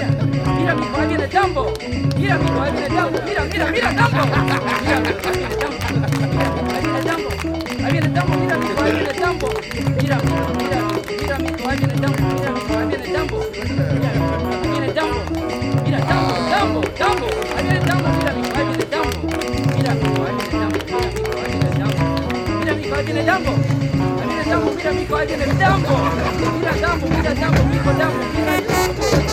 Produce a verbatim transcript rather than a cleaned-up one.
mira, mira, mijo, ahí viene Tambo. Mira, mijo, ahí viene Tambo. Mira, mira, mira, Tambo. Mira, mijo, ahí viene Tambo. Mira, ahí viene Tambo. Ahí viene Tambo, mira, mijo, ahí viene Tambo. Mira, mira, mira, mijo, ahí viene Tambo. Mira, mijo, ahí viene Tambo. Mira, ahí viene Tambo. Mira, Tambo, Tambo, Tambo. Ahí viene Tambo, mira, mijo, ahí viene Tambo. Mira, mijo, ahí viene Tambo. Mira, mijo, ahí viene Tambo. Mira, mijo, ahí viene Tambo. Ahí viene Tambo, mira, mijo, ahí viene Tambo. Mira, Tambo, mira, Tambo, mijo, Tambo, mira.